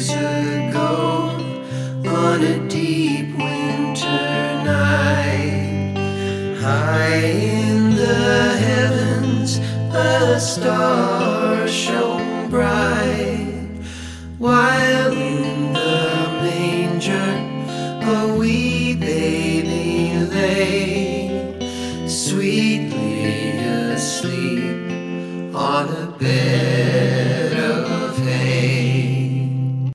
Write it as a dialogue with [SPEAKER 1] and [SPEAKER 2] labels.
[SPEAKER 1] years ago, on a deep winter night, high in the heavens, a star shone bright, while